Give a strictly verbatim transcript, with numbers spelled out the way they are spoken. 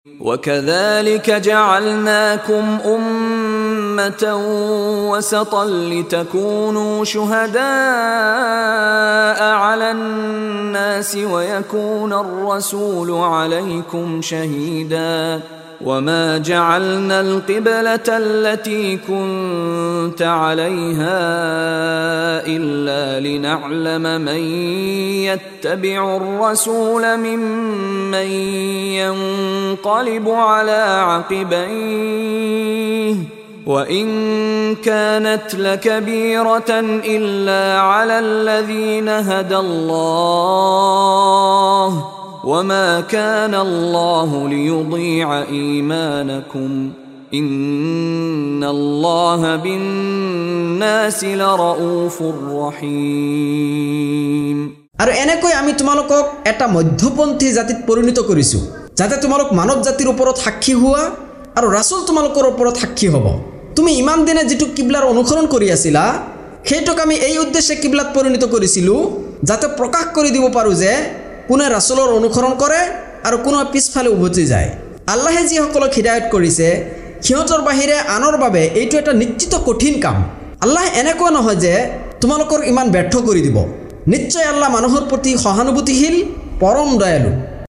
وكذلك جعلناكم أمة وسطا لتكونوا شهداء على الناس ويكون الرسول عليكم شهيدا وما جعلنا القبلة التي كنت عليها إلا لنعلم من يتبع الرسول ممن ينقلب على عقبيه وإن كانت لكبيرة إلا على الذين هدى الله وما كان الله ليضيع إيمانكم إن الله بالناس لرؤوف رحيم আর এনেকৈ আমি তোমালোকক এটা মধ্যপন্থী জাতিত পৰিণত কৰিছো যাতে তোমালোক মানৱ জাতিৰ ওপৰত সাক্ষী হোৱা আৰু ৰাসূল তোমালোকৰ ওপৰত সাক্ষী হ'ব। তুমি ইমান দিনে যেটো কিবলাৰ অনুসৰণ কৰি আছিলা সেইটোক আমি এই উদ্দেশ্যে কিবলাত পৰিণত কৰিছিলো যাতে প্ৰকাশ কৰি দিব পাৰো যে কোনে ৰাসূলৰ অনুসৰণ কৰে আৰু কোনে পিছফালে উভতি যায়। আল্লাহে যি সকলক হিদায়ত কৰিছে সিহঁতৰ বাহিৰে আনৰ বাবে এইটো এটা নিশ্চিত কঠিন কাম। আল্লাহ এনেকুৱা নহয় যে তোমালোকৰ ইমান ব্যৰ্থ কৰি দিব। নিশ্চয় আল্লাহ মানুহৰ প্ৰতি সহানুভূতিশীল পৰম দয়ালু।